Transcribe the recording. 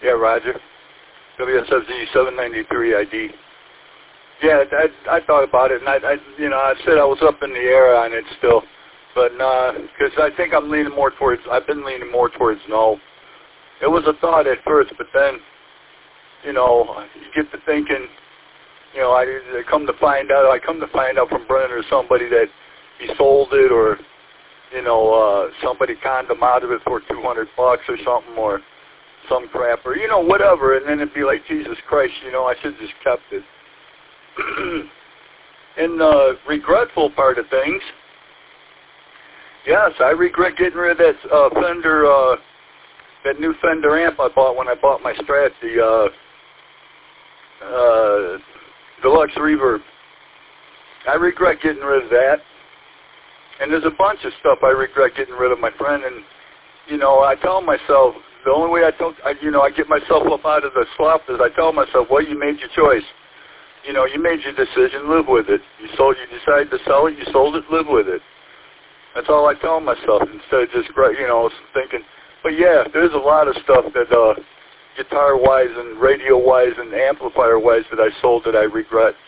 Yeah, Roger. WSFZ 793 ID. Yeah, I thought about it, and I said I was up in the air on it still, but because I think I've been leaning more towards no. It was a thought at first, but then, you get to thinking, I come to find out from Brennan or somebody that he sold it, or, somebody conned him out of it for $200 or something, or some crap, or, whatever, and then it'd be like, Jesus Christ, I should have just kept it. And the regretful part of things, yes, I regret getting rid of that Fender, that new Fender amp I bought when I bought my Strat, the Deluxe Reverb. I regret getting rid of that. And there's a bunch of stuff I regret getting rid of, my friend. And, I tell myself, the only way I get myself up out of the slump is I tell myself, well, you made your choice. You made your decision, live with it. You decided to sell it, you sold it, live with it. That's all I tell myself instead of just, thinking. But yeah, there's a lot of stuff that guitar-wise and radio-wise and amplifier-wise that I sold that I regret.